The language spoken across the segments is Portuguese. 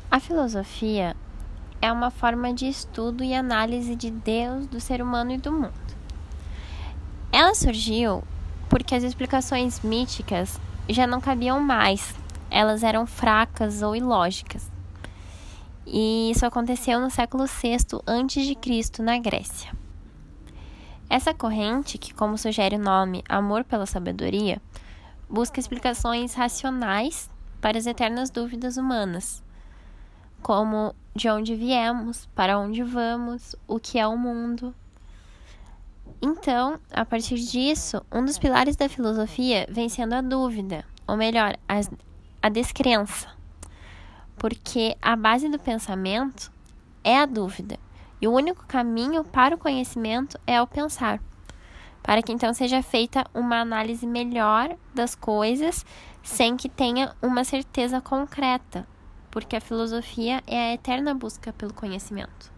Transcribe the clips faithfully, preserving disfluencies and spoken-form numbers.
A filosofia é uma forma de estudo e análise de Deus, do ser humano e do mundo. Ela surgiu porque as explicações míticas já não cabiam mais, elas eram fracas ou ilógicas. E isso aconteceu no século sexto antes de Cristo, na Grécia. Essa corrente, que como sugere o nome, amor pela sabedoria, busca explicações racionais para as eternas dúvidas humanas, como de onde viemos, para onde vamos, o que é o mundo. Então, a partir disso, um dos pilares da filosofia vem sendo a dúvida, ou melhor, a, a descrença, porque a base do pensamento é a dúvida, e o único caminho para o conhecimento é o pensar, para que então seja feita uma análise melhor das coisas, sem que tenha uma certeza concreta, porque a filosofia é a eterna busca pelo conhecimento.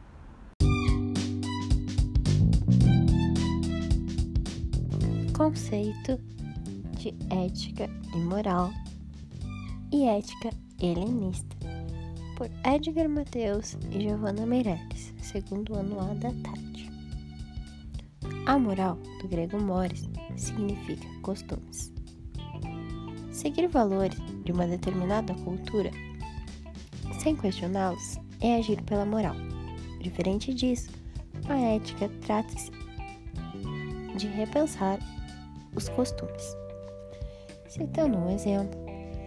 Conceito de ética e moral e ética helenista, por Edgar Matheus e Giovanna Meirelles, segundo ano A da tarde. A moral, do grego mores, significa costumes. Seguir valores de uma determinada cultura, sem questioná-los, é agir pela moral. Diferente disso, a ética trata-se de repensar os costumes. Citando um exemplo,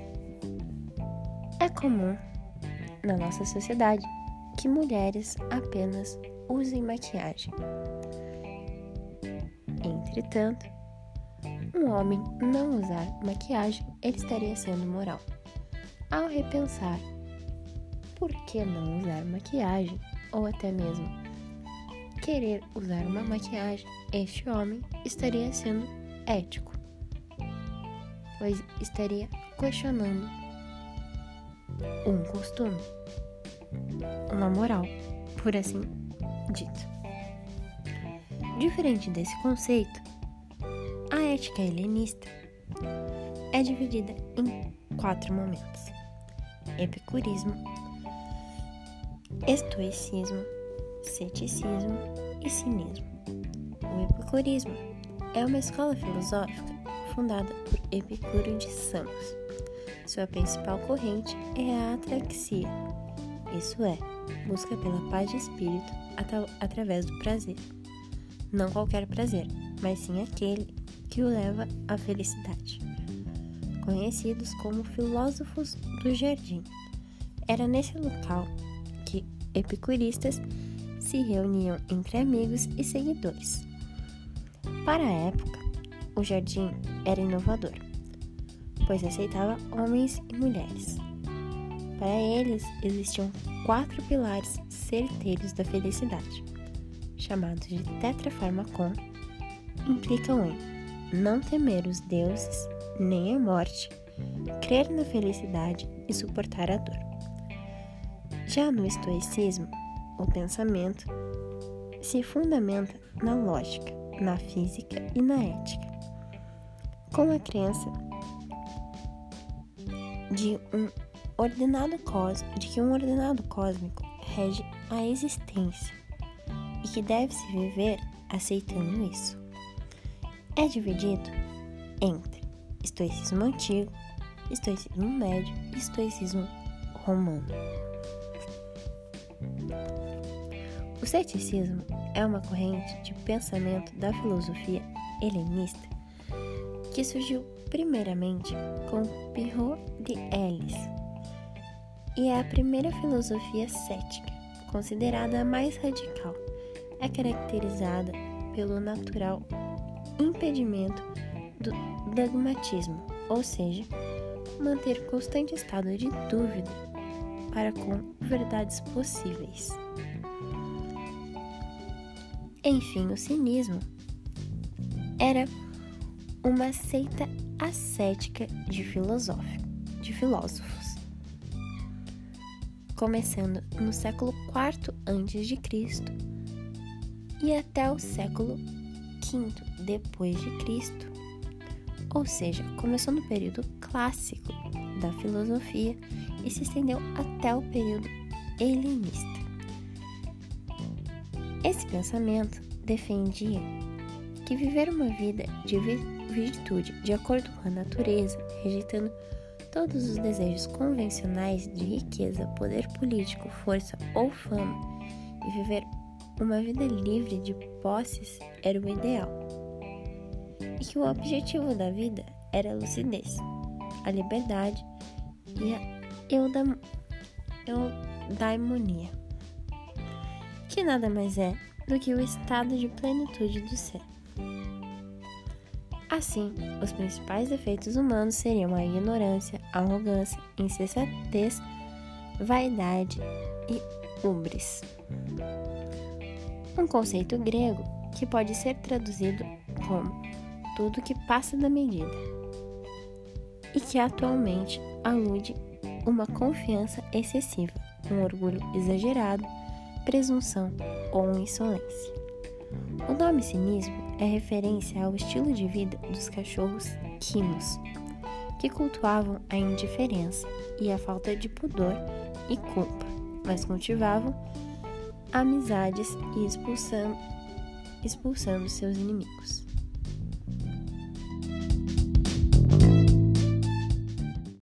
é comum na nossa sociedade que mulheres apenas usem maquiagem. Entretanto, um homem não usar maquiagem, ele estaria sendo moral. Ao repensar por que não usar maquiagem, ou até mesmo querer usar uma maquiagem, este homem estaria sendo ético, pois estaria questionando um costume, uma moral, por assim dito. Diferente desse conceito, a ética helenista é dividida em quatro momentos: epicurismo, estoicismo, ceticismo e cinismo. O epicurismo é uma escola filosófica fundada por Epicuro de Samos. Sua principal corrente é a atraxia, isso é, busca pela paz de espírito at- através do prazer. Não qualquer prazer, mas sim aquele que o leva à felicidade. Conhecidos como filósofos do jardim, era nesse local que epicuristas se reuniam entre amigos e seguidores. Para a época, o jardim era inovador, pois aceitava homens e mulheres. Para eles, existiam quatro pilares certeiros da felicidade, chamados de tetrafarmacon, implicam em não temer os deuses, nem a morte, crer na felicidade e suportar a dor. Já no estoicismo, o pensamento se fundamenta na lógica, na física e na ética, com a crença de, um ordenado cos- de que um ordenado cósmico rege a existência e que deve-se viver aceitando isso. É dividido entre estoicismo antigo, estoicismo médio e estoicismo romano. O ceticismo é uma corrente de pensamento da filosofia helenista que surgiu primeiramente com Pirro de Elis e é a primeira filosofia cética, considerada a mais radical. É caracterizada pelo natural impedimento do dogmatismo, ou seja, manter constante estado de dúvida para com verdades possíveis. Enfim, o cinismo era uma seita ascética de, de filósofos, começando no século quarto antes de Cristo e até o século quinto depois de Cristo, ou seja, começou no período clássico da filosofia e se estendeu até o período helenista. Esse pensamento defendia que viver uma vida de virtude de acordo com a natureza, rejeitando todos os desejos convencionais de riqueza, poder político, força ou fama, e viver uma vida livre de posses era o ideal. E que o objetivo da vida era a lucidez, a liberdade e a eudam, eudaimonia, que nada mais é do que o estado de plenitude do ser. Assim, os principais defeitos humanos seriam a ignorância, a arrogância, insensatez, vaidade e ubris. Um conceito grego que pode ser traduzido como tudo que passa da medida e que atualmente alude uma confiança excessiva, um orgulho exagerado, presunção ou insolência. O nome cinismo é referência ao estilo de vida dos cachorros quinos, que cultuavam a indiferença e a falta de pudor e culpa, mas cultivavam amizades e expulsando, expulsando seus inimigos.